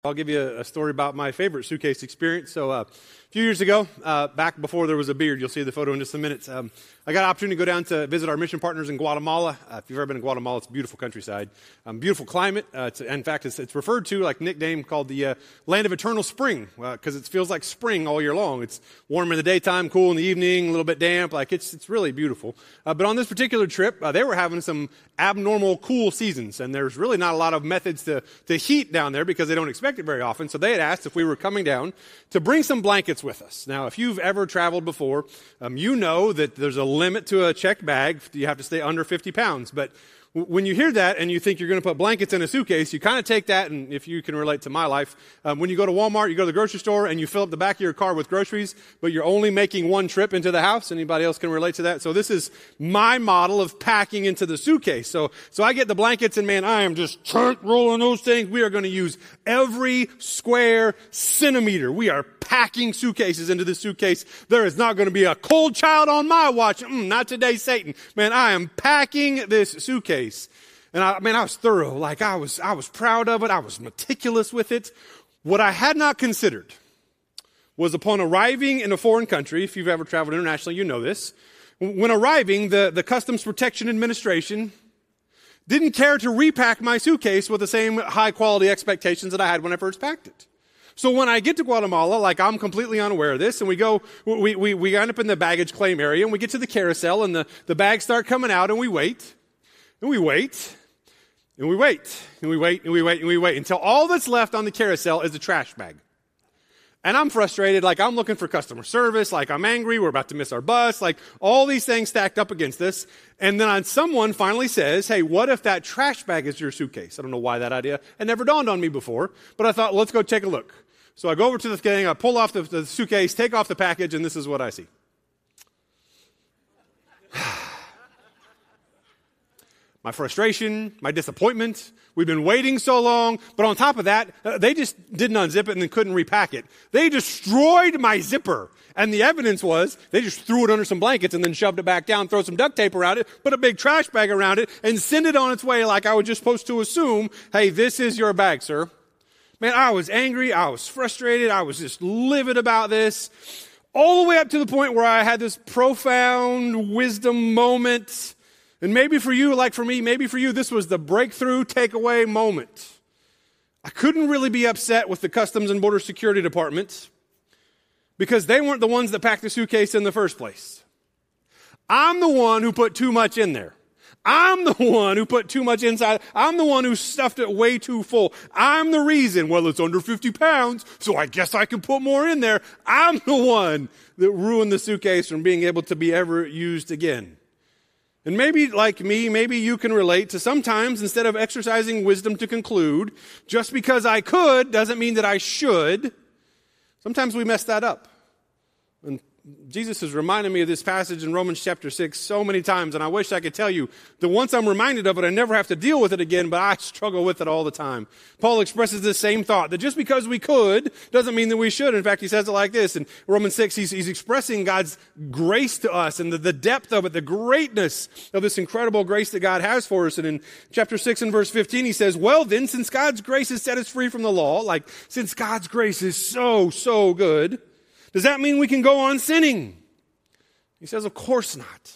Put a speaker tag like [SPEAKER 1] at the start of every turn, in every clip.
[SPEAKER 1] I'll give you a story about my favorite suitcase experience. So a few years ago, back before there was a beard, you'll see the photo in just a minute, I got an opportunity to go down to visit our mission partners in Guatemala. If you've ever been in Guatemala, it's a beautiful countryside, beautiful climate. In fact, it's referred to, like nickname, called the land of eternal spring, because it feels like spring all year long. It's warm in the daytime, cool in the evening, a little bit damp. Like it's really beautiful. But on this particular trip, they were having some abnormal cool seasons, and there's really not a lot of methods to heat down there because they don't expect it very often. So they had asked if we were coming down to bring some blankets with us. Now, if you've ever traveled before, you know that there's a limit to a checked bag. You have to stay under 50 pounds. But when you hear that and you think you're going to put blankets in a suitcase, you kind of take that, and if you can relate to my life, when you go to Walmart, you go to the grocery store, and you fill up the back of your car with groceries, but you're only making one trip into the house. Anybody else can relate to that? So this is my model of packing into the suitcase. So I get the blankets, and man, I am just rolling those things. We are going to use every square centimeter. We are packing suitcases into this suitcase. There is not going to be a cold child on my watch. Not today, Satan. Man, I am packing this suitcase. And I was thorough. Like I was proud of it. I was meticulous with it. What I had not considered was upon arriving in a foreign country, if you've ever traveled internationally, you know this. When arriving, the Customs Protection Administration didn't care to repack my suitcase with the same high quality expectations that I had when I first packed it. So when I get to Guatemala, like I'm completely unaware of this, and we end up in the baggage claim area, and we get to the carousel, and the bags start coming out, and we wait. And we wait, and we wait, and we wait, and we wait, and we wait, until all that's left on the carousel is a trash bag. And I'm frustrated, like I'm looking for customer service, like I'm angry, we're about to miss our bus, like all these things stacked up against this. And then someone finally says, hey, what if that trash bag is your suitcase? I don't know why that idea had never dawned on me before, but I thought, let's go take a look. So I go over to the thing, I pull off the suitcase, take off the package, and this is what I see. My frustration, my disappointment. We've been waiting so long. But on top of that, they just didn't unzip it and then couldn't repack it. They destroyed my zipper. And the evidence was they just threw it under some blankets and then shoved it back down, throw some duct tape around it, put a big trash bag around it, and send it on its way like I was just supposed to assume, hey, this is your bag, sir. Man, I was angry. I was frustrated. I was just livid about this. All the way up to the point where I had this profound wisdom moment. And maybe for you, like for me, maybe for you, this was the breakthrough takeaway moment. I couldn't really be upset with the Customs and Border Security Department because they weren't the ones that packed the suitcase in the first place. I'm the one who put too much in there. I'm the one who put too much inside. I'm the one who stuffed it way too full. I'm the reason, well, it's under 50 pounds, so I guess I can put more in there. I'm the one that ruined the suitcase from being able to be ever used again. And maybe, like me, maybe you can relate to sometimes instead of exercising wisdom to conclude, just because I could doesn't mean that I should. Sometimes we mess that up. And Jesus has reminded me of this passage in Romans chapter 6 so many times, and I wish I could tell you that once I'm reminded of it, I never have to deal with it again, but I struggle with it all the time. Paul expresses this same thought, that just because we could doesn't mean that we should. In fact, he says it like this. In Romans 6, he's expressing God's grace to us and the depth of it, the greatness of this incredible grace that God has for us. And in chapter 6 and verse 15, he says, well then, since God's grace has set us free from the law, like since God's grace is so good, does that mean we can go on sinning? He says, of course not.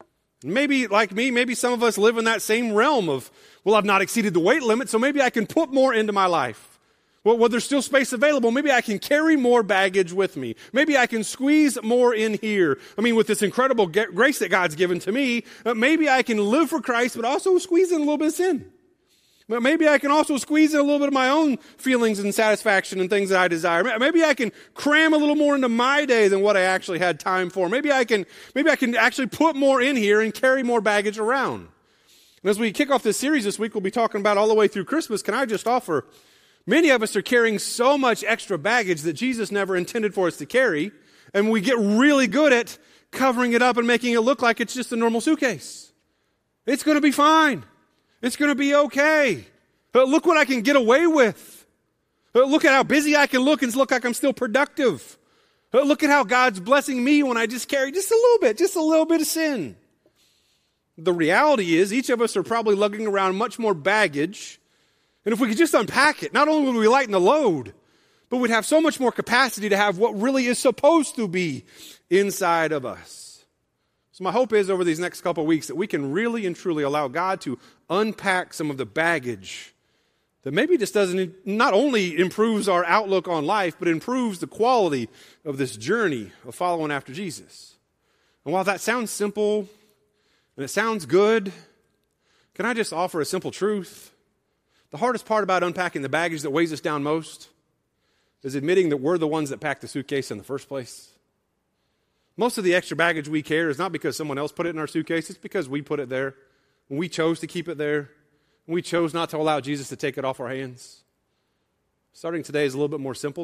[SPEAKER 1] Maybe, like me, maybe some of us live in that same realm of, well, I've not exceeded the weight limit, so maybe I can put more into my life. Well, there's still space available. Maybe I can carry more baggage with me. Maybe I can squeeze more in here. I mean, with this incredible grace that God's given to me, maybe I can live for Christ, but also squeeze in a little bit of sin. But maybe I can also squeeze in a little bit of my own feelings and satisfaction and things that I desire. Maybe I can cram a little more into my day than what I actually had time for. Maybe I can actually put more in here and carry more baggage around. And as we kick off this series this week, we'll be talking about all the way through Christmas. Can I just offer, many of us are carrying so much extra baggage that Jesus never intended for us to carry, and we get really good at covering it up and making it look like it's just a normal suitcase. It's going to be fine. It's going to be okay. But look what I can get away with. Look at how busy I can look and look like I'm still productive. Look at how God's blessing me when I just carry just a little bit of sin. The reality is each of us are probably lugging around much more baggage And if we could just unpack it, not only would we lighten the load, but we'd have so much more capacity to have what really is supposed to be inside of us. So my hope is over these next couple of weeks that we can really and truly allow God to unpack some of the baggage that maybe just not only improves our outlook on life, but improves the quality of this journey of following after Jesus. And while that sounds simple and it sounds good, can I just offer a simple truth? The hardest part about unpacking the baggage that weighs us down most is admitting that we're the ones that packed the suitcase in the first place. Most of the extra baggage we carry is not because someone else put it in our suitcase, it's because we put it there. And we chose to keep it there. And we chose not to allow Jesus to take it off our hands. Starting today is a little bit more simple.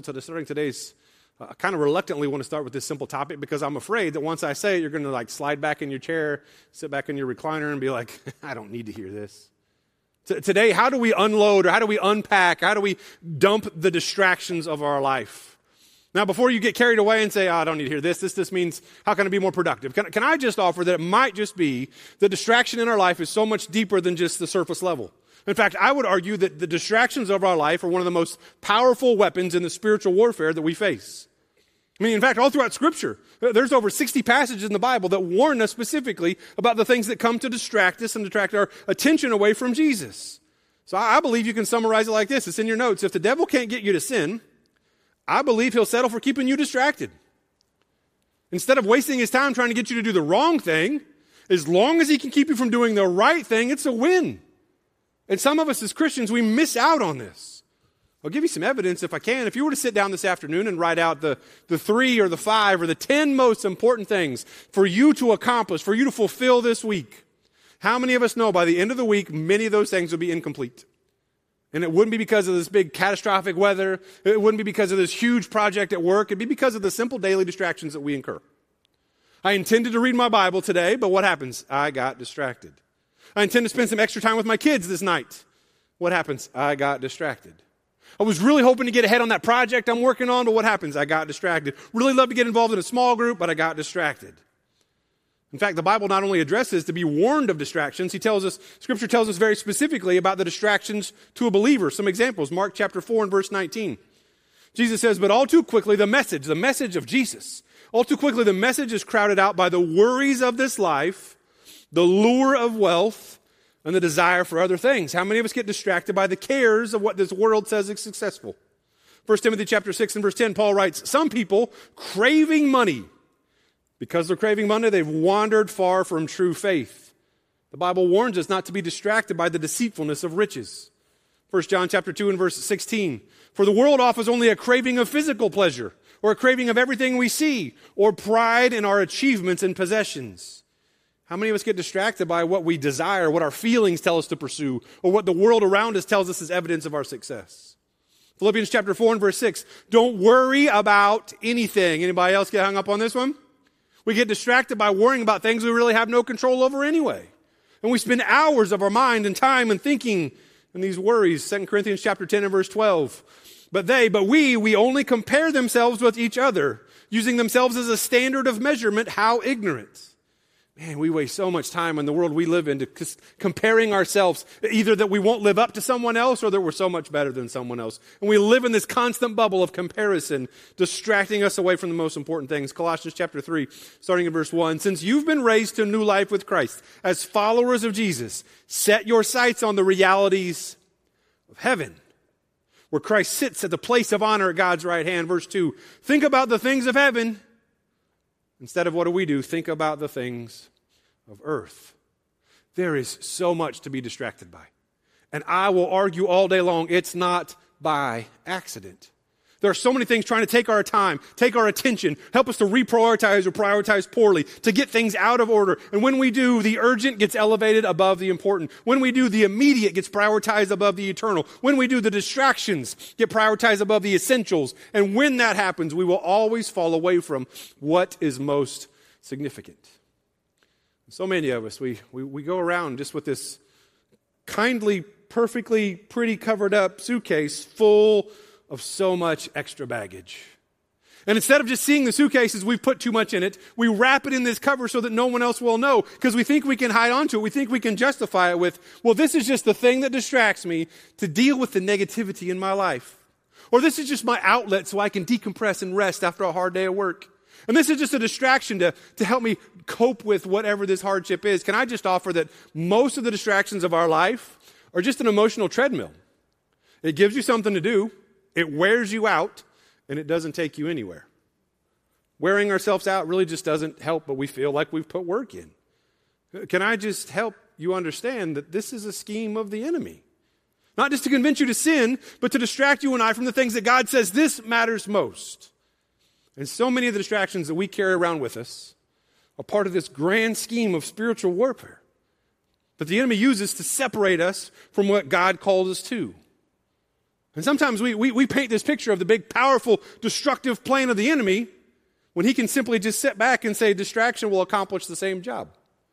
[SPEAKER 1] I kind of reluctantly want to start with this simple topic because I'm afraid that once I say it, you're going to slide back in your chair, sit back in your recliner and be like, I don't need to hear this. Today, how do we unload or how do we unpack? How do we dump the distractions of our life? Now, before you get carried away and say, I don't need to hear this. This means, how can I be more productive? Can I just offer that it might just be the distraction in our life is so much deeper than just the surface level. In fact, I would argue that the distractions of our life are one of the most powerful weapons in the spiritual warfare that we face. I mean, in fact, all throughout Scripture, there's over 60 passages in the Bible that warn us specifically about the things that come to distract us and detract our attention away from Jesus. So I believe you can summarize it like this. It's in your notes. If the devil can't get you to sin, I believe he'll settle for keeping you distracted. Instead of wasting his time trying to get you to do the wrong thing, as long as he can keep you from doing the right thing, it's a win. And some of us as Christians, we miss out on this. I'll give you some evidence if I can. If you were to sit down this afternoon and write out the 3 or the 5 or the 10 most important things for you to accomplish, for you to fulfill this week, how many of us know by the end of the week, many of those things will be incomplete? And it wouldn't be because of this big catastrophic weather. It wouldn't be because of this huge project at work. It'd be because of the simple daily distractions that we incur. I intended to read my Bible today, but what happens? I got distracted. I intend to spend some extra time with my kids this night. What happens? I got distracted. I was really hoping to get ahead on that project I'm working on, but what happens? I got distracted. Really love to get involved in a small group, but I got distracted. In fact, the Bible not only addresses to be warned of distractions, Scripture tells us very specifically about the distractions to a believer. Some examples, Mark chapter 4 and verse 19. Jesus says, but all too quickly the message of Jesus, all too quickly the message is crowded out by the worries of this life, the lure of wealth, and the desire for other things. How many of us get distracted by the cares of what this world says is successful? 1 Timothy chapter 6 and verse 10, Paul writes, some people craving money, because they're craving money, they've wandered far from true faith. The Bible warns us not to be distracted by the deceitfulness of riches. 1 John chapter 2 and verse 16, for the world offers only a craving of physical pleasure, or a craving of everything we see, or pride in our achievements and possessions. How many of us get distracted by what we desire, what our feelings tell us to pursue, or what the world around us tells us is evidence of our success? Philippians chapter 4 and verse 6, don't worry about anything. Anybody else get hung up on this one? We get distracted by worrying about things we really have no control over anyway. And we spend hours of our mind and time and thinking in these worries. 2 Corinthians chapter 10 and verse 12. But we only compare themselves with each other, using themselves as a standard of measurement. How ignorant. Man, we waste so much time in the world we live in comparing ourselves, either that we won't live up to someone else or that we're so much better than someone else. And we live in this constant bubble of comparison, distracting us away from the most important things. Colossians chapter 3, starting in verse 1. Since you've been raised to new life with Christ, as followers of Jesus, set your sights on the realities of heaven, where Christ sits at the place of honor at God's right hand. Verse 2, think about the things of heaven. Instead of what do? Think about the things of earth. There is so much to be distracted by. And I will argue all day long, it's not by accident. There are so many things trying to take our time, take our attention, help us to reprioritize or prioritize poorly, to get things out of order. And when we do, the urgent gets elevated above the important. When we do, the immediate gets prioritized above the eternal. When we do, the distractions get prioritized above the essentials. And when that happens, we will always fall away from what is most significant. So many of us, we go around just with this kindly, perfectly, pretty covered up suitcase full of so much extra baggage. And instead of just seeing the suitcases, we've put too much in it. We wrap it in this cover so that no one else will know because we think we can hide onto it. We think we can justify it with, well, this is just the thing that distracts me to deal with the negativity in my life. Or this is just my outlet so I can decompress and rest after a hard day of work. And this is just a distraction to help me cope with whatever this hardship is. Can I just offer that most of the distractions of our life are just an emotional treadmill? It gives you something to do. It wears you out. And it doesn't take you anywhere. Wearing ourselves out really just doesn't help, but we feel like we've put work in. Can I just help you understand that this is a scheme of the enemy? Not just to convince you to sin, but to distract you and I from the things that God says this matters most. And so many of the distractions that we carry around with us are part of this grand scheme of spiritual warfare that the enemy uses to separate us from what God called us to. And sometimes we paint this picture of the big, powerful, destructive plan of the enemy when he can simply just sit back and say distraction will accomplish the same job.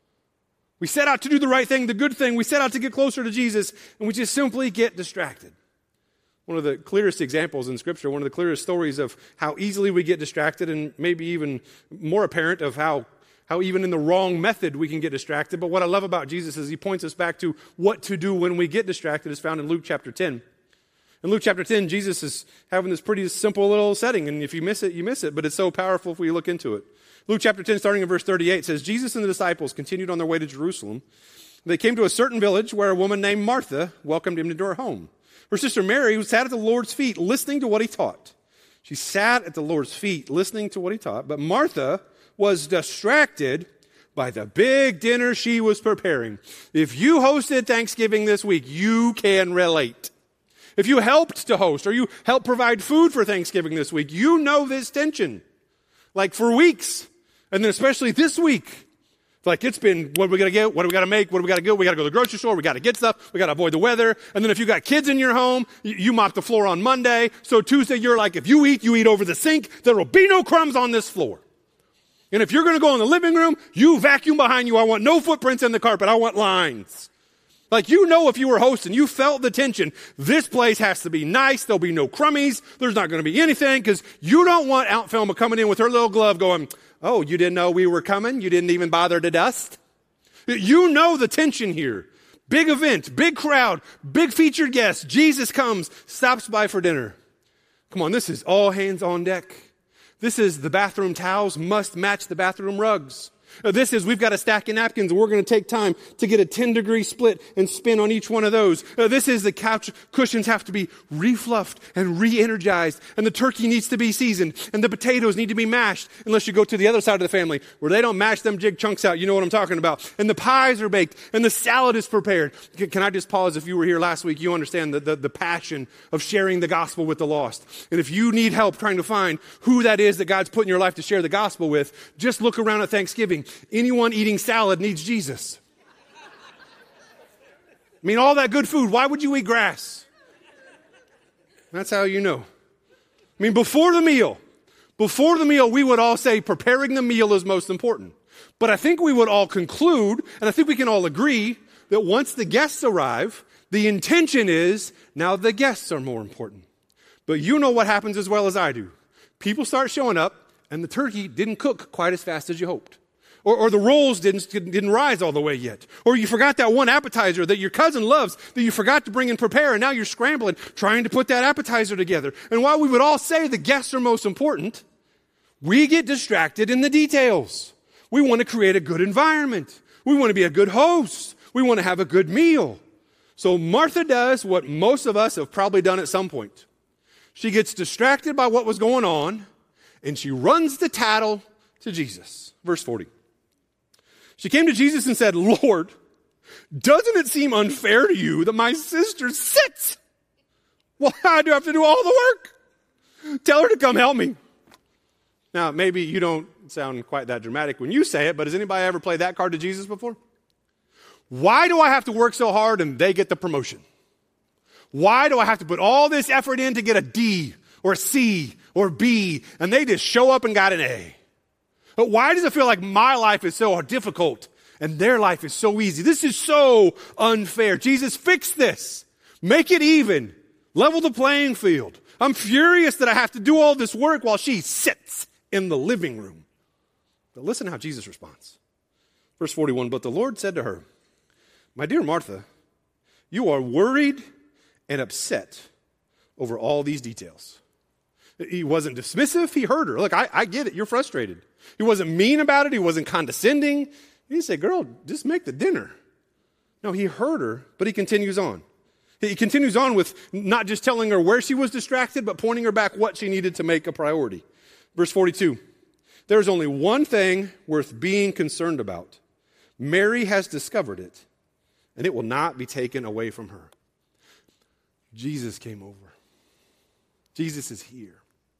[SPEAKER 1] We set out to do the right thing, the good thing. We set out to get closer to Jesus, and we just simply get distracted. One of the clearest examples in Scripture, one of the clearest stories of how easily we get distracted, and maybe even more apparent of how even in the wrong method we can get distracted. But what I love about Jesus is he points us back to what to do when we get distracted is found in Luke chapter 10. In Luke chapter 10, Jesus is having this pretty simple little setting, and if you miss it, you miss it, but it's so powerful if we look into it. Luke chapter 10, starting in verse 38, says, Jesus and the disciples continued on their way to Jerusalem. They came to a certain village where a woman named Martha welcomed him into her home. Her sister Mary sat at the Lord's feet listening to what he taught. She sat at the Lord's feet listening to what he taught, but Martha was distracted by the big dinner she was preparing. If you hosted Thanksgiving this week, you can relate. If you helped to host or you helped provide food for Thanksgiving this week, you know this tension. Like for weeks, and then especially this week. Like it's been, what are we going to get? What do we got to make? What do we got to do? We got to go to the grocery store. We got to get stuff. We got to avoid the weather. And then if you got kids in your home, you mop the floor on Monday. So Tuesday, you're like, if you eat over the sink. There will be no crumbs on this floor. And if you're going to go in the living room, you vacuum behind you. I want no footprints in the carpet. I want lines. Like you know if you were hosting, you felt the tension. This place has to be nice. There'll be no crummies. There's not going to be anything because you don't want Aunt Thelma coming in with her little glove going, oh, you didn't know we were coming? You didn't even bother to dust? You know the tension here. Big event, big crowd, big featured guest. Jesus comes, stops by for dinner. Come on, this is all hands on deck. This is the bathroom towels must match the bathroom rugs. This is, we've got a stack of napkins and we're going to take time to get a 10-degree split and spin on each one of those. This is the couch cushions have to be refluffed and re-energized, and the turkey needs to be seasoned, and the potatoes need to be mashed, unless you go to the other side of the family where they don't mash them jig chunks out. You know what I'm talking about. And the pies are baked and the salad is prepared. Can I just pause? If you were here last week, you understand the passion of sharing the gospel with the lost. And if you need help trying to find who that is that God's put in your life to share the gospel with, just look around at Thanksgiving. Anyone eating salad needs Jesus. I mean, all that good food, why would you eat grass? That's how you know. I mean, before the meal, we would all say preparing the meal is most important. But I think we would all conclude, and I think we can all agree, that once the guests arrive, the intention is now the guests are more important. But you know what happens as well as I do. People start showing up, and the turkey didn't cook quite as fast as you hoped. Or the rolls didn't rise all the way yet. Or you forgot that one appetizer that your cousin loves that you forgot to bring and prepare, and now you're scrambling trying to put that appetizer together. And while we would all say the guests are most important, we get distracted in the details. We want to create a good environment. We want to be a good host. We want to have a good meal. So Martha does what most of us have probably done at some point. She gets distracted by what was going on, and she runs to tattle to Jesus. Verse 40. She came to Jesus and said, Lord, doesn't it seem unfair to you that my sister sits? Well, I do have to do all the work. Tell her to come help me. Now, maybe you don't sound quite that dramatic when you say it, but has anybody ever played that card to Jesus before? Why do I have to work so hard and they get the promotion? Why do I have to put all this effort in to get a D or a C or B and they just show up and got an A? But why does it feel like my life is so difficult and their life is so easy? This is so unfair. Jesus, fix this. Make it even. Level the playing field. I'm furious that I have to do all this work while she sits in the living room. But listen how Jesus responds. Verse 41, but the Lord said to her, my dear Martha, you are worried and upset over all these details. He wasn't dismissive. He heard her. Look, I get it. You're frustrated. He wasn't mean about it. He wasn't condescending. He didn't say, girl, just make the dinner. No, he heard her, but he continues on. He continues on with not just telling her where she was distracted, but pointing her back what she needed to make a priority. Verse 42, there's only one thing worth being concerned about. Mary has discovered it, and it will not be taken away from her. Jesus came over. Jesus is here.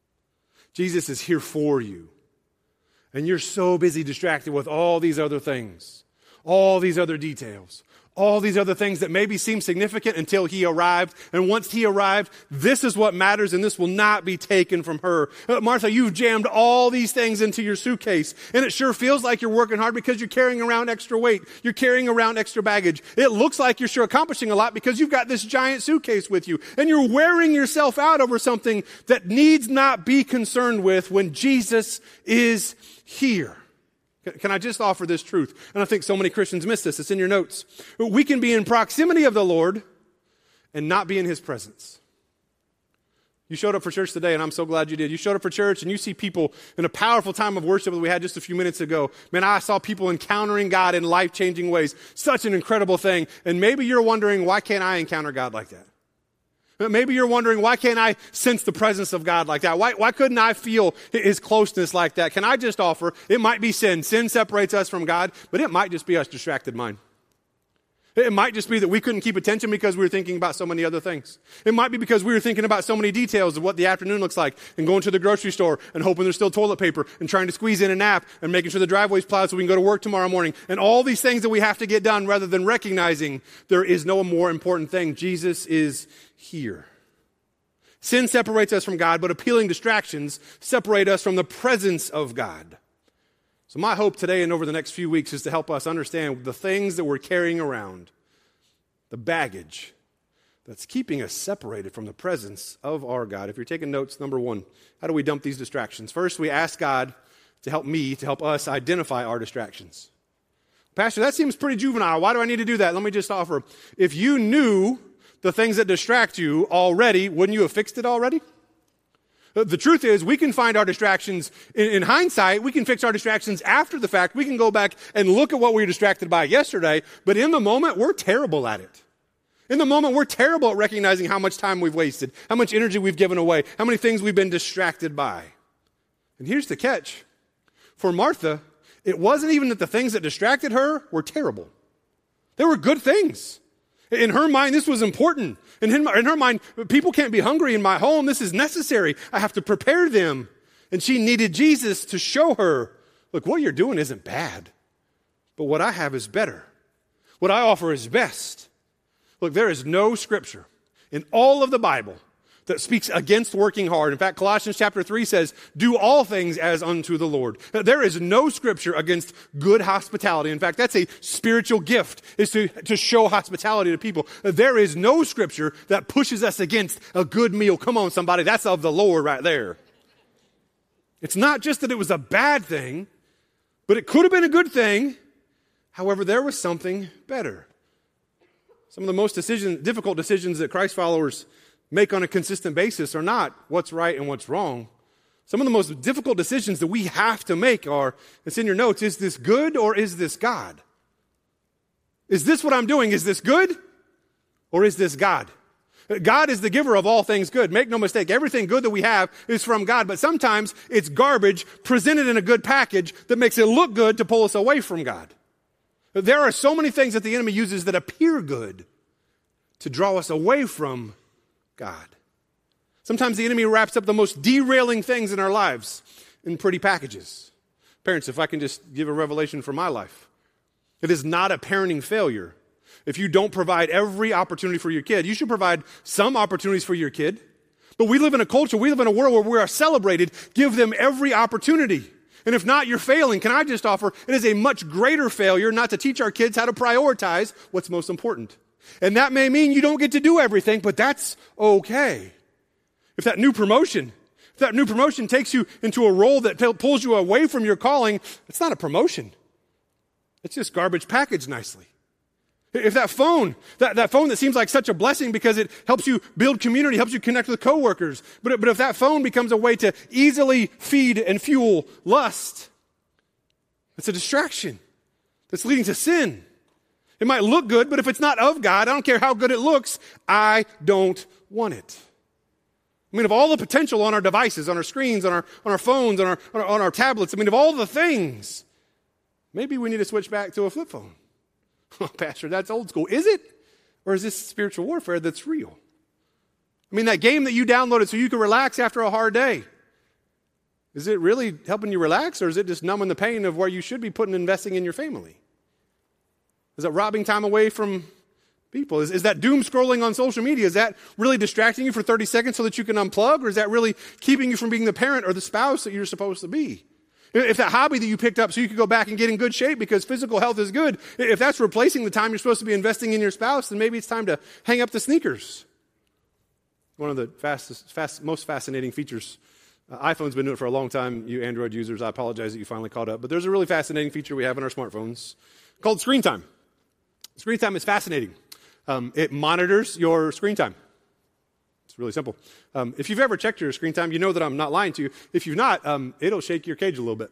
[SPEAKER 1] Jesus is here for you. And you're so busy distracted with all these other things, all these other details, all these other things that maybe seem significant until he arrived. And once he arrived, this is what matters, and this will not be taken from her. Martha, you've jammed all these things into your suitcase, and it sure feels like you're working hard because you're carrying around extra weight. You're carrying around extra baggage. It looks like you're sure accomplishing a lot because you've got this giant suitcase with you, and you're wearing yourself out over something that needs not be concerned with when Jesus is here. Can I just offer this truth? And I think so many Christians miss this. It's in your notes. We can be in proximity of the Lord and not be in his presence. You showed up for church today, and I'm so glad you did. You showed up for church, and you see people in a powerful time of worship that we had just a few minutes ago. Man, I saw people encountering God in life-changing ways. Such an incredible thing. And maybe you're wondering, why can't I encounter God like that? Maybe you're wondering, why can't I sense the presence of God like that? Why couldn't I feel his closeness like that? Can I just offer, it might be sin. Sin separates us from God, but it might just be us distracted mind. It might just be that we couldn't keep attention because we were thinking about so many other things. It might be because we were thinking about so many details of what the afternoon looks like and going to the grocery store and hoping there's still toilet paper and trying to squeeze in a nap and making sure the driveway's plowed so we can go to work tomorrow morning and all these things that we have to get done rather than recognizing there is no more important thing. Jesus is here. Sin separates us from God, but appealing distractions separate us from the presence of God. So my hope today and over the next few weeks is to help us understand the things that we're carrying around, the baggage that's keeping us separated from the presence of our God. If you're taking notes, number one, how do we dump these distractions? First, we ask God to help us identify our distractions. Pastor, that seems pretty juvenile. Why do I need to do that? Let me just offer, if you knew the things that distract you already, wouldn't you have fixed it already? The truth is, we can find our distractions in hindsight. We can fix our distractions after the fact. We can go back and look at what we were distracted by yesterday. But in the moment, we're terrible at it. In the moment, we're terrible at recognizing how much time we've wasted, how much energy we've given away, how many things we've been distracted by. And here's the catch. For Martha, it wasn't even that the things that distracted her were terrible. They were good things. In her mind, this was important. In her mind, people can't be hungry in my home. This is necessary. I have to prepare them. And she needed Jesus to show her, look, what you're doing isn't bad, but what I have is better. What I offer is best. Look, there is no scripture in all of the Bible that speaks against working hard. In fact, Colossians chapter 3 says, do all things as unto the Lord. There is no scripture against good hospitality. In fact, that's a spiritual gift, is to show hospitality to people. There is no scripture that pushes us against a good meal. Come on, somebody, that's of the Lord right there. It's not just that it was a bad thing, but it could have been a good thing. However, there was something better. Some of the most difficult decisions that Christ followers make on a consistent basis are not what's right and what's wrong. Some of the most difficult decisions that we have to make are, it's in your notes, is this good or is this God? Is this what I'm doing? Is this good or is this God? God is the giver of all things good. Make no mistake, everything good that we have is from God, but sometimes it's garbage presented in a good package that makes it look good to pull us away from God. There are so many things that the enemy uses that appear good to draw us away from God. Sometimes the enemy wraps up the most derailing things in our lives in pretty packages. Parents, if I can just give a revelation for my life, it is not a parenting failure if you don't provide every opportunity for your kid. You should provide some opportunities for your kid. But we live in a culture, we live in a world where we are celebrated. Give them every opportunity. And if not, you're failing. Can I just offer, it is a much greater failure not to teach our kids how to prioritize what's most important. And that may mean you don't get to do everything, but that's okay. If that new promotion takes you into a role that pulls you away from your calling, it's not a promotion. It's just garbage packaged nicely. If that phone that seems like such a blessing because it helps you build community, helps you connect with coworkers, but if that phone becomes a way to easily feed and fuel lust, it's a distraction that's leading to sin. It might look good, but if it's not of God, I don't care how good it looks, I don't want it. I mean, of all the potential on our devices, on our screens, on our phones, on our tablets, I mean, of all the things, maybe we need to switch back to a flip phone. Oh, Pastor, that's old school. Is it? Or is this spiritual warfare that's real? I mean, that game that you downloaded so you can relax after a hard day, is it really helping you relax, or is it just numbing the pain of where you should be investing in your family? Is that robbing time away from people? Is that doom scrolling on social media, is that really distracting you for 30 seconds so that you can unplug, or is that really keeping you from being the parent or the spouse that you're supposed to be? If that hobby that you picked up so you could go back and get in good shape because physical health is good, if that's replacing the time you're supposed to be investing in your spouse, then maybe it's time to hang up the sneakers. One of the most fascinating features. iPhone's been doing it for a long time, you Android users. I apologize that you finally caught up. But there's a really fascinating feature we have in our smartphones called screen time. Screen time is fascinating. It monitors your screen time. It's really simple. If you've ever checked your screen time, you know that I'm not lying to you. If you've not, it'll shake your cage a little bit.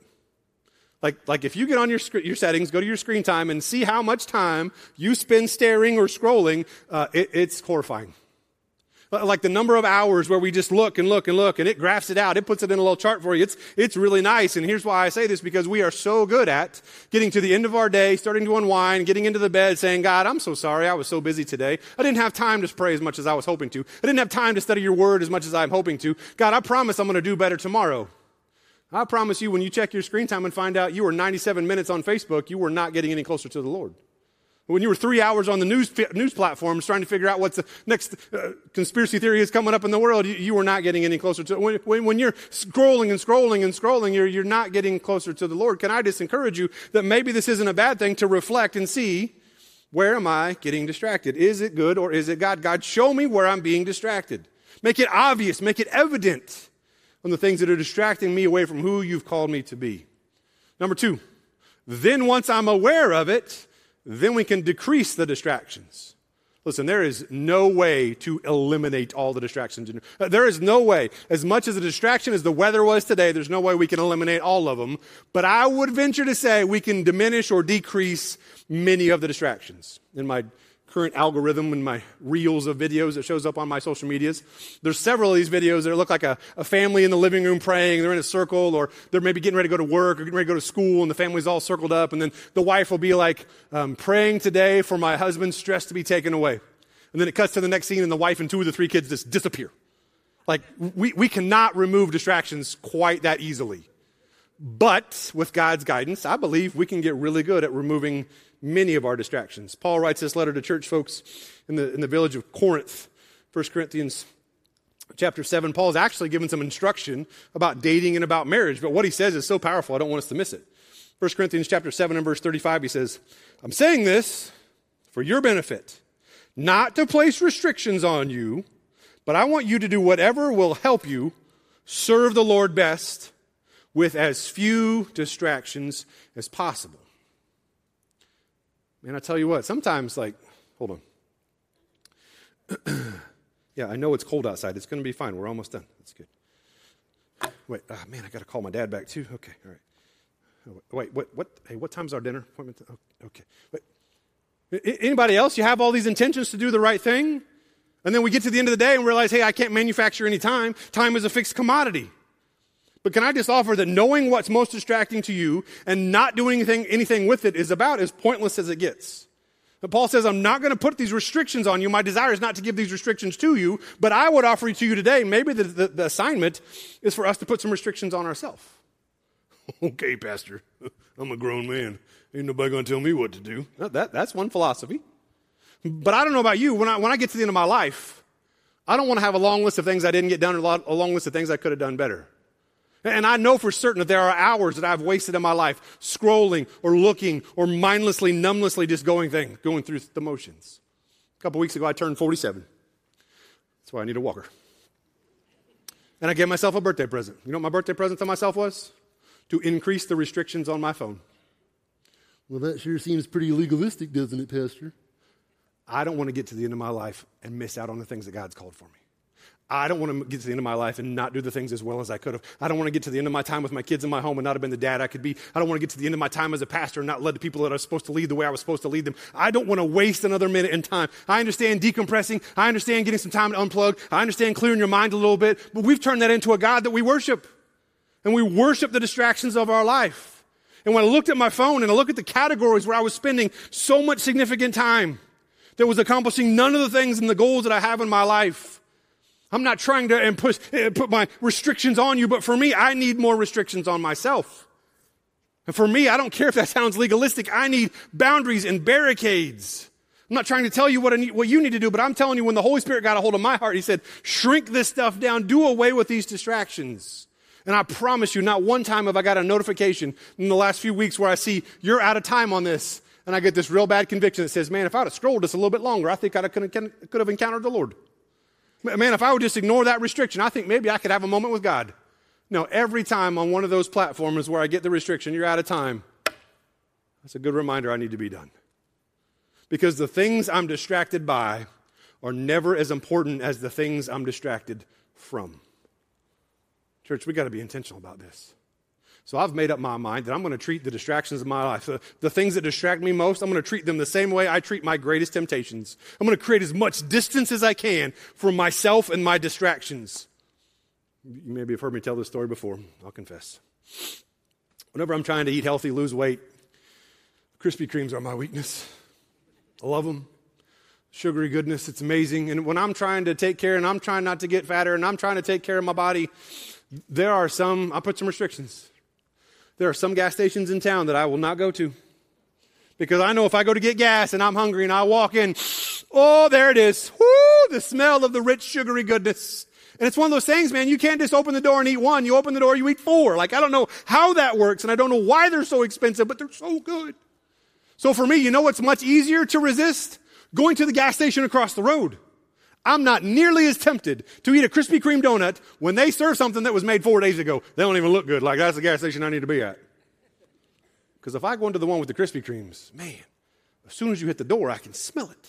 [SPEAKER 1] Like if you get on your settings, go to your screen time and see how much time you spend staring or scrolling, it's horrifying. Like the number of hours where we just look and look and look, and it graphs it out. It puts it in a little chart for you. It's really nice. And here's why I say this, because we are so good at getting to the end of our day, starting to unwind, getting into the bed, saying, God, I'm so sorry. I was so busy today. I didn't have time to pray as much as I was hoping to. I didn't have time to study your word as much as I'm hoping to. God, I promise I'm going to do better tomorrow. I promise you, when you check your screen time and find out you were 97 minutes on Facebook, you were not getting any closer to the Lord. When you were 3 hours on the news platforms trying to figure out what's the next conspiracy theory is coming up in the world, you were not getting any closer to it. When you're scrolling and scrolling and scrolling, you're not getting closer to the Lord. Can I just encourage you that maybe this isn't a bad thing to reflect and see, where am I getting distracted? Is it good or is it God? God, show me where I'm being distracted. Make it obvious, make it evident on the things that are distracting me away from who you've called me to be. Number 2, then once I'm aware of it, then we can decrease the distractions. Listen, there is no way to eliminate all the distractions. There is no way. As much as a distraction as the weather was today, there's no way we can eliminate all of them. But I would venture to say we can diminish or decrease many of the distractions. In my current algorithm and my reels of videos that shows up on my social medias, there's several of these videos that look like a family in the living room praying. They're in a circle, or they're maybe getting ready to go to work or getting ready to go to school, and the family's all circled up, and then the wife will be like, praying today for my husband's stress to be taken away. And then it cuts to the next scene, and the wife and 2 of the 3 kids just disappear. Like, we cannot remove distractions quite that easily. But with God's guidance, I believe we can get really good at removing many of our distractions. Paul writes this letter to church folks in the village of Corinth, 1 Corinthians chapter 7. Paul's actually given some instruction about dating and about marriage, but what he says is so powerful, I don't want us to miss it. 1 Corinthians chapter 7 and verse 35, he says, I'm saying this for your benefit, not to place restrictions on you, but I want you to do whatever will help you serve the Lord best with as few distractions as possible. Man, I tell you what, sometimes, hold on. Yeah, I know it's cold outside. It's going to be fine. We're almost done. That's good. Wait, man, I got to call my dad back too. Okay, all right. Wait, what? Hey, what time's our dinner appointment? Okay. Wait. Anybody else? You have all these intentions to do the right thing, and then we get to the end of the day and realize, hey, I can't manufacture any time. Time is a fixed commodity. But can I just offer that knowing what's most distracting to you and not doing anything with it is about as pointless as it gets. But Paul says, I'm not going to put these restrictions on you. My desire is not to give these restrictions to you, but I would offer to you today, maybe the assignment is for us to put some restrictions on ourselves. Okay, Pastor, I'm a grown man. Ain't nobody going to tell me what to do. That's one philosophy. But I don't know about you. When I get to the end of my life, I don't want to have a long list of things I didn't get done or a long list of things I could have done better. And I know for certain that there are hours that I've wasted in my life scrolling or looking or mindlessly, numblessly just going through the motions. A couple weeks ago, I turned 47. That's why I need a walker. And I gave myself a birthday present. You know what my birthday present to myself was? To increase the restrictions on my phone.
[SPEAKER 2] Well, that sure seems pretty legalistic, doesn't it, Pastor?
[SPEAKER 1] I don't want to get to the end of my life and miss out on the things that God's called for me. I don't want to get to the end of my life and not do the things as well as I could have. I don't want to get to the end of my time with my kids in my home and not have been the dad I could be. I don't want to get to the end of my time as a pastor and not led the people that I was supposed to lead the way I was supposed to lead them. I don't want to waste another minute in time. I understand decompressing. I understand getting some time to unplug. I understand clearing your mind a little bit. But we've turned that into a God that we worship. And we worship the distractions of our life. And when I looked at my phone and I looked at the categories where I was spending so much significant time that was accomplishing none of the things and the goals that I have in my life, I'm not trying to put my restrictions on you, but for me, I need more restrictions on myself. And for me, I don't care if that sounds legalistic. I need boundaries and barricades. I'm not trying to tell you what you need to do, but I'm telling you when the Holy Spirit got a hold of my heart, he said, shrink this stuff down, do away with these distractions. And I promise you, not one time have I got a notification in the last few weeks where I see you're out of time on this. And I get this real bad conviction that says, man, if I would have scrolled this a little bit longer, I think I could have encountered the Lord. Man, if I would just ignore that restriction, I think maybe I could have a moment with God. No, every time on one of those platforms where I get the restriction, you're out of time, that's a good reminder I need to be done. Because the things I'm distracted by are never as important as the things I'm distracted from. Church, we got to be intentional about this. So I've made up my mind that I'm going to treat the distractions of my life, the things that distract me most, I'm going to treat them the same way I treat my greatest temptations. I'm going to create as much distance as I can from myself and my distractions. You maybe have heard me tell this story before. I'll confess. Whenever I'm trying to eat healthy, lose weight, Krispy Kremes are my weakness. I love them. Sugary goodness, it's amazing. And when I'm trying to take care and I'm trying not to get fatter and I'm trying to take care of my body, I put some restrictions. There are some gas stations in town that I will not go to because I know if I go to get gas and I'm hungry and I walk in, oh, there it is. Woo, the smell of the rich, sugary goodness. And it's one of those things, man, you can't just open the door and eat one. You open the door, you eat four. Like, I don't know how that works and I don't know why they're so expensive, but they're so good. So for me, you know what's much easier to resist? Going to the gas station across the road. I'm not nearly as tempted to eat a Krispy Kreme donut when they serve something that was made 4 days ago. They don't even look good. Like, that's the gas station I need to be at. Because if I go into the one with the Krispy Kremes, man, as soon as you hit the door, I can smell it.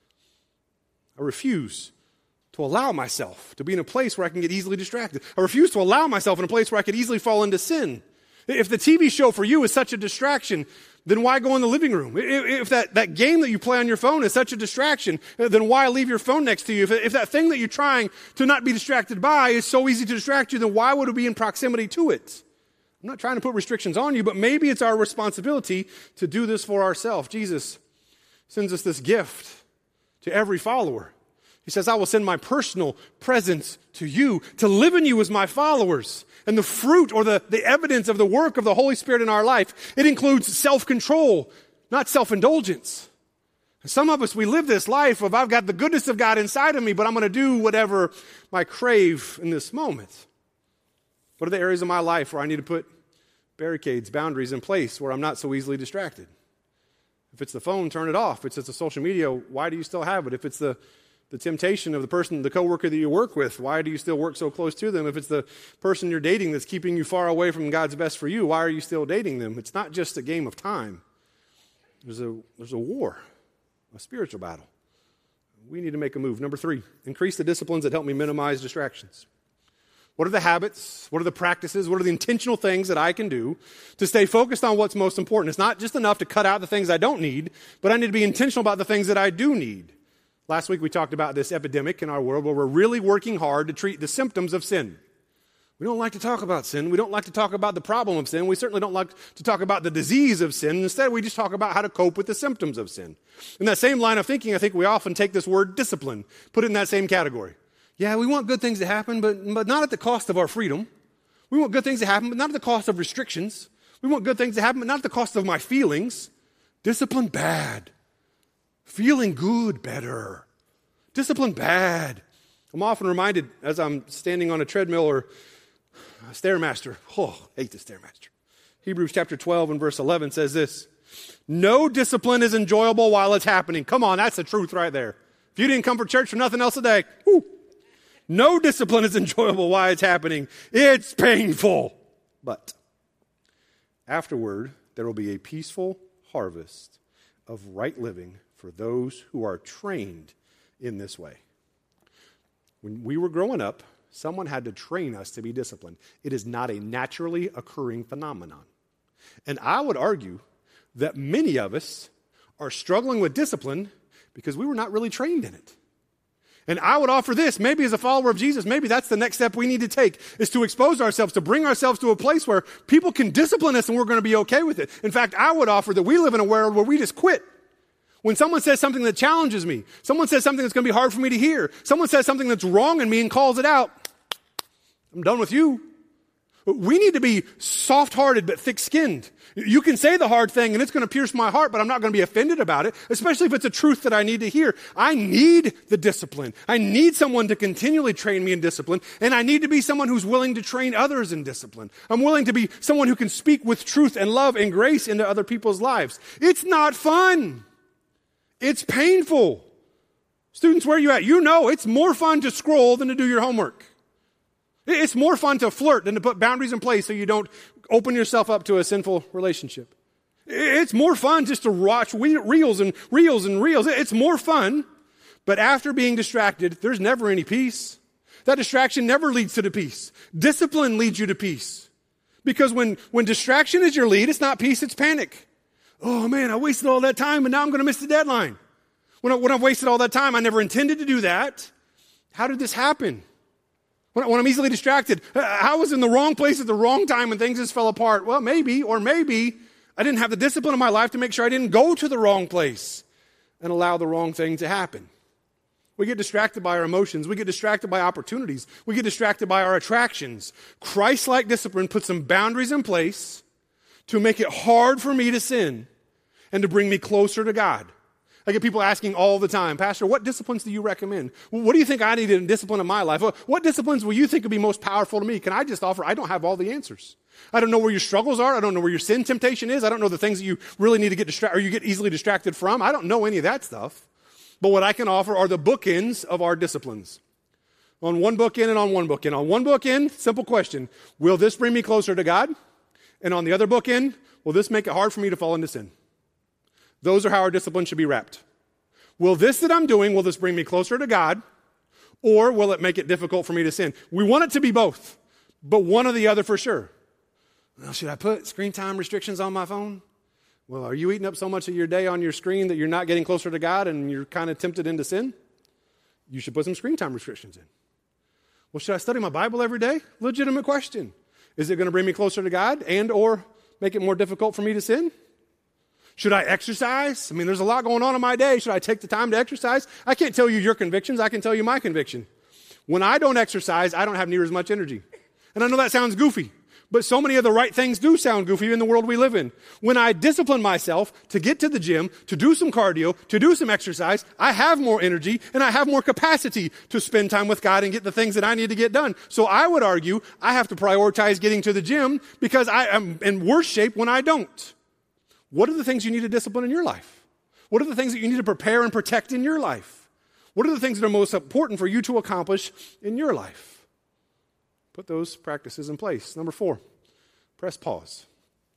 [SPEAKER 1] I refuse to allow myself to be in a place where I can get easily distracted. I refuse to allow myself in a place where I could easily fall into sin. If the TV show for you is such a distraction, then why go in the living room? If that game that you play on your phone is such a distraction, then why leave your phone next to you? If that thing that you're trying to not be distracted by is so easy to distract you, then why would it be in proximity to it? I'm not trying to put restrictions on you, but maybe it's our responsibility to do this for ourselves. Jesus sends us this gift to every follower. He says, I will send my personal presence to you to live in you as my followers. And the fruit or the evidence of the work of the Holy Spirit in our life, it includes self-control, not self-indulgence. And some of us, we live this life of I've got the goodness of God inside of me, but I'm going to do whatever I crave in this moment. What are the areas of my life where I need to put barricades, boundaries in place where I'm not so easily distracted? If it's the phone, turn it off. If it's the social media, why do you still have it? If it's the temptation of the coworker that you work with, why do you still work so close to them? If it's the person you're dating that's keeping you far away from God's best for you, why are you still dating them? It's not just a game of time. There's a war, a spiritual battle. We need to make a move. Number 3, increase the disciplines that help me minimize distractions. What are the habits? What are the practices? What are the intentional things that I can do to stay focused on what's most important? It's not just enough to cut out the things I don't need, but I need to be intentional about the things that I do need. Last week we talked about this epidemic in our world where we're really working hard to treat the symptoms of sin. We don't like to talk about sin. We don't like to talk about the problem of sin. We certainly don't like to talk about the disease of sin. Instead, we just talk about how to cope with the symptoms of sin. In that same line of thinking, I think we often take this word discipline, put it in that same category. Yeah, we want good things to happen, but not at the cost of our freedom. We want good things to happen, but not at the cost of restrictions. We want good things to happen, but not at the cost of my feelings. Discipline, bad. Feeling good, better. Discipline, bad. I'm often reminded as I'm standing on a treadmill or a Stairmaster. Oh, I hate the Stairmaster. Hebrews chapter 12 and verse 11 says this. No discipline is enjoyable while it's happening. Come on, that's the truth right there. If you didn't come for church for nothing else today, whoo. No discipline is enjoyable while it's happening. It's painful. But afterward, there will be a peaceful harvest of right living for those who are trained in this way. When we were growing up, someone had to train us to be disciplined. It is not a naturally occurring phenomenon. And I would argue that many of us are struggling with discipline because we were not really trained in it. And I would offer this, maybe as a follower of Jesus, maybe that's the next step we need to take, is to expose ourselves, to bring ourselves to a place where people can discipline us and we're going to be okay with it. In fact, I would offer that we live in a world where we just quit. When someone says something that challenges me, someone says something that's going to be hard for me to hear, someone says something that's wrong in me and calls it out, I'm done with you. We need to be soft-hearted but thick-skinned. You can say the hard thing and it's going to pierce my heart, but I'm not going to be offended about it, especially if it's a truth that I need to hear. I need the discipline. I need someone to continually train me in discipline, and I need to be someone who's willing to train others in discipline. I'm willing to be someone who can speak with truth and love and grace into other people's lives. It's not fun. It's painful. Students, where are you at? You know it's more fun to scroll than to do your homework. It's more fun to flirt than to put boundaries in place so you don't open yourself up to a sinful relationship. It's more fun just to watch reels and reels and reels. It's more fun, but after being distracted, there's never any peace. That distraction never leads to the peace. Discipline leads you to peace. Because when distraction is your lead, it's not peace, it's panic. Oh man, I wasted all that time and now I'm going to miss the deadline. When I've wasted all that time, I never intended to do that. How did this happen? When I'm easily distracted, I was in the wrong place at the wrong time and things just fell apart. Well, maybe I didn't have the discipline in my life to make sure I didn't go to the wrong place and allow the wrong thing to happen. We get distracted by our emotions. We get distracted by opportunities. We get distracted by our attractions. Christ-like discipline puts some boundaries in place to make it hard for me to sin and to bring me closer to God. I get people asking all the time, Pastor, what disciplines do you recommend? What do you think I need in discipline in my life? What disciplines will you think would be most powerful to me? Can I just offer, I don't have all the answers. I don't know where your struggles are. I don't know where your sin temptation is. I don't know the things that you really need to get distracted or you get easily distracted from. I don't know any of that stuff. But what I can offer are the bookends of our disciplines. On one bookend and on one bookend. On one bookend, simple question, will this bring me closer to God? And on the other bookend, will this make it hard for me to fall into sin? Those are how our discipline should be wrapped. Will this that I'm doing, will this bring me closer to God? Or will it make it difficult for me to sin? We want it to be both, but one or the other for sure. Well, should I put screen time restrictions on my phone? Well, are you eating up so much of your day on your screen that you're not getting closer to God and you're kind of tempted into sin? You should put some screen time restrictions in. Well, should I study my Bible every day? Legitimate question. Is it going to bring me closer to God and or make it more difficult for me to sin? Should I exercise? I mean, there's a lot going on in my day. Should I take the time to exercise? I can't tell you your convictions. I can tell you my conviction. When I don't exercise, I don't have near as much energy. And I know that sounds goofy, but so many of the right things do sound goofy in the world we live in. When I discipline myself to get to the gym, to do some cardio, to do some exercise, I have more energy and I have more capacity to spend time with God and get the things that I need to get done. So I would argue I have to prioritize getting to the gym because I am in worse shape when I don't. What are the things you need to discipline in your life? What are the things that you need to prepare and protect in your life? What are the things that are most important for you to accomplish in your life? Put those practices in place. Number 4, press pause.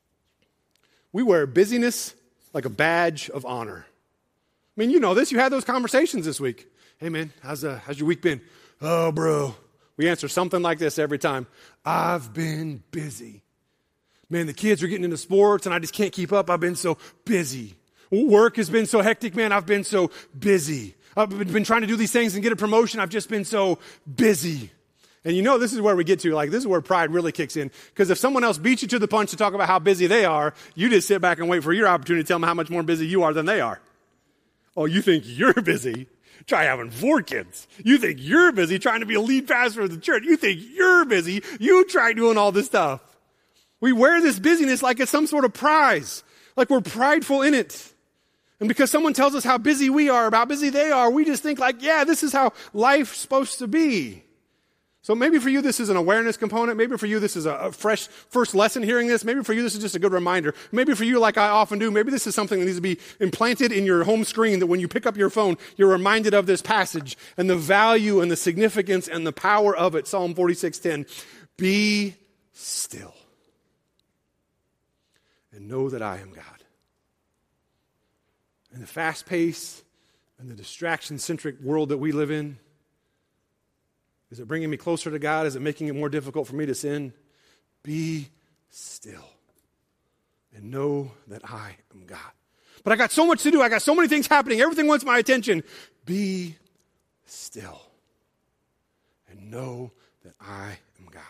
[SPEAKER 1] We wear busyness like a badge of honor. I mean, you know this. You had those conversations this week. Hey, man, how's your week been? Oh, bro. We answer something like this every time. I've been busy. Man, the kids are getting into sports and I just can't keep up. I've been so busy. Work has been so hectic, man. I've been so busy. I've been trying to do these things and get a promotion. I've just been so busy. And you know, this is where we get to, this is where pride really kicks in. Because if someone else beats you to the punch to talk about how busy they are, you just sit back and wait for your opportunity to tell them how much more busy you are than they are. Oh, you think you're busy? Try having 4 kids. You think you're busy trying to be a lead pastor of the church. You think you're busy. You try doing all this stuff. We wear this busyness like it's some sort of prize, like we're prideful in it. And because someone tells us how busy we are, about how busy they are, we just think yeah, this is how life's supposed to be. So maybe for you this is an awareness component. Maybe for you this is a fresh first lesson hearing this. Maybe for you this is just a good reminder. Maybe for you, like I often do, maybe this is something that needs to be implanted in your home screen, that when you pick up your phone, you're reminded of this passage and the value and the significance and the power of it. Psalm 46:10. Be still and know that I am God. In the fast-paced and the distraction-centric world that we live in, is it bringing me closer to God? Is it making it more difficult for me to sin? Be still and know that I am God. But I got so much to do. I got so many things happening. Everything wants my attention. Be still and know that I am God.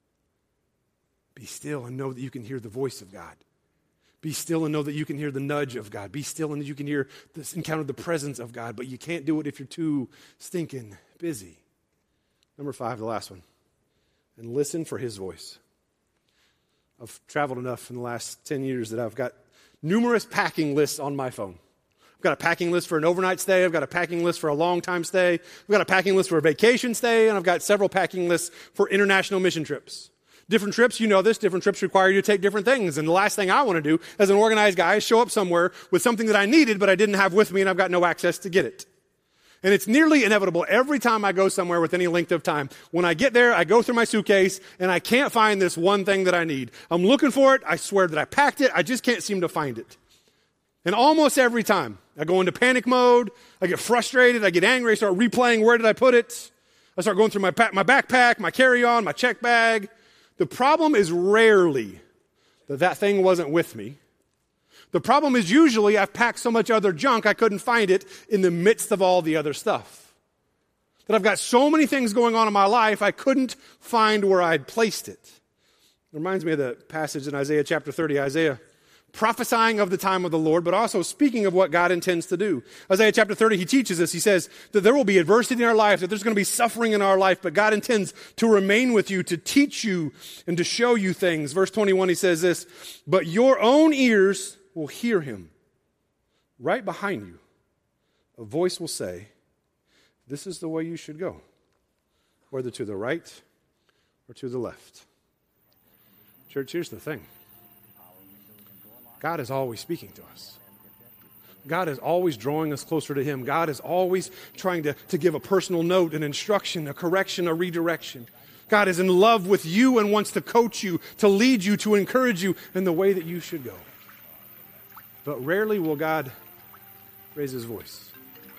[SPEAKER 1] Be still and know that you can hear the voice of God. Be still and know that you can hear the nudge of God. Be still and that you can hear this encounter the presence of God. But you can't do it if you're too stinking busy. Number 5, the last one. And listen for his voice. I've traveled enough in the last 10 years that I've got numerous packing lists on my phone. I've got a packing list for an overnight stay. I've got a packing list for a long time stay. I've got a packing list for a vacation stay. And I've got several packing lists for international mission trips. Different trips, you know this, different trips require you to take different things. And the last thing I want to do as an organized guy is show up somewhere with something that I needed but I didn't have with me and I've got no access to get it. And it's nearly inevitable every time I go somewhere with any length of time. When I get there, I go through my suitcase and I can't find this one thing that I need. I'm looking for it. I swear that I packed it. I just can't seem to find it. And almost every time I go into panic mode, I get frustrated, I get angry, I start replaying where did I put it. I start going through my backpack, my carry-on, my check bag. The problem is rarely that thing wasn't with me. The problem is usually I've packed so much other junk I couldn't find it in the midst of all the other stuff. That I've got so many things going on in my life I couldn't find where I'd placed it. It reminds me of the passage in Isaiah chapter 30, Isaiah prophesying of the time of the Lord, but also speaking of what God intends to do. Isaiah chapter 30, he teaches us, he says that there will be adversity in our life, that there's going to be suffering in our life, but God intends to remain with you, to teach you, and to show you things. Verse 21, he says this, but your own ears will hear him. Right behind you, a voice will say, this is the way you should go, whether to the right or to the left. Church, here's the thing. God is always speaking to us. God is always drawing us closer to him. God is always trying to give a personal note, an instruction, a correction, a redirection. God is in love with you and wants to coach you, to lead you, to encourage you in the way that you should go. But rarely will God raise his voice.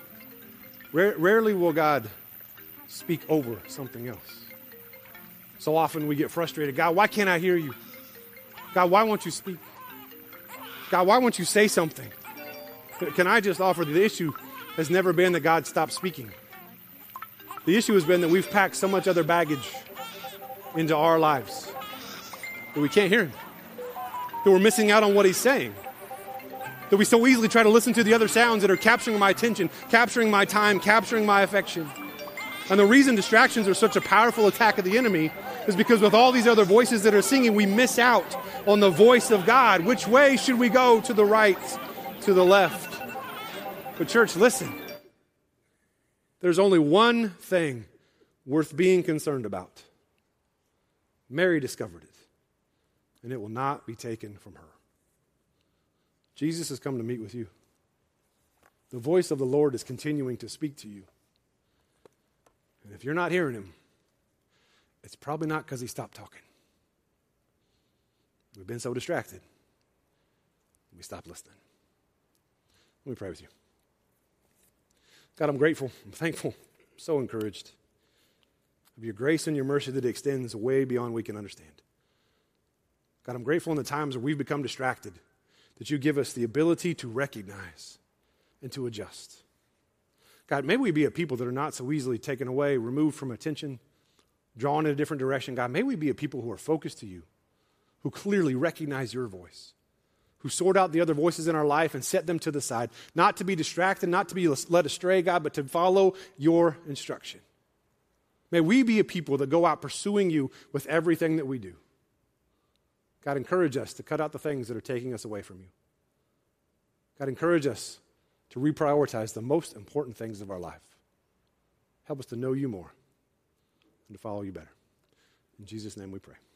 [SPEAKER 1] Rarely will God speak over something else. So often we get frustrated. God, why can't I hear you? God, why won't you speak? God, why won't you say something? Can I just offer that the issue has never been that God stopped speaking. The issue has been that we've packed so much other baggage into our lives that we can't hear him. That we're missing out on what he's saying. That we so easily try to listen to the other sounds that are capturing my attention, capturing my time, capturing my affection. And the reason distractions are such a powerful attack of the enemy is because with all these other voices that are singing, we miss out on the voice of God. Which way should we go? To the right, to the left? But church, listen. There's only one thing worth being concerned about. Mary discovered it, and it will not be taken from her. Jesus has come to meet with you. The voice of the Lord is continuing to speak to you. And if you're not hearing him, it's probably not because he stopped talking. We've been so distracted. We stopped listening. Let me pray with you. God, I'm grateful. I'm thankful. I'm so encouraged of your grace and your mercy that extends way beyond we can understand. God, I'm grateful in the times where we've become distracted that you give us the ability to recognize and to adjust. God, may we be a people that are not so easily taken away, removed from attention, drawn in a different direction. God, may we be a people who are focused to you, who clearly recognize your voice, who sort out the other voices in our life and set them to the side, not to be distracted, not to be led astray, God, but to follow your instruction. May we be a people that go out pursuing you with everything that we do. God, encourage us to cut out the things that are taking us away from you. God, encourage us to reprioritize the most important things of our life. Help us to know you more. and to follow you better. In Jesus' name we pray.